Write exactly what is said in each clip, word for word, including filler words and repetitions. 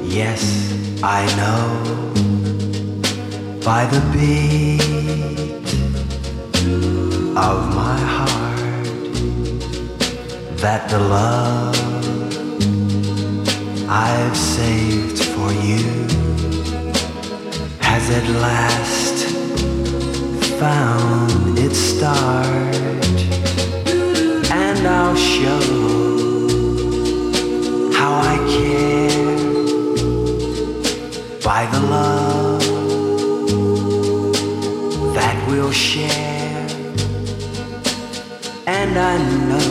Yes, I know by the beat of my heart that the love I've saved for you has at last found its start, and I'll show how I care by the love that we'll share. And I know,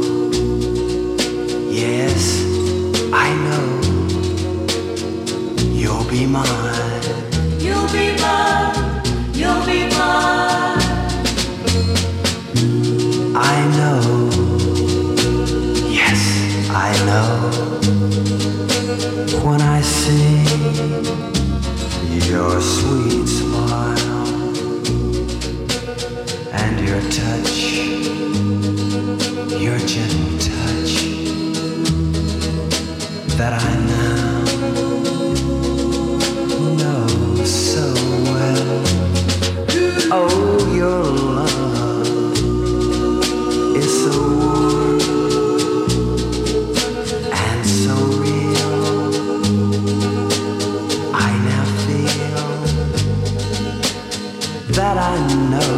yes, I know you'll be mine. You'll be mine, you'll be mine. I know, yes, I know. When I see your sweet smile and your touch, your gentle touch that I now know so well. Oh, your love is so warm and so real. I now feel that I know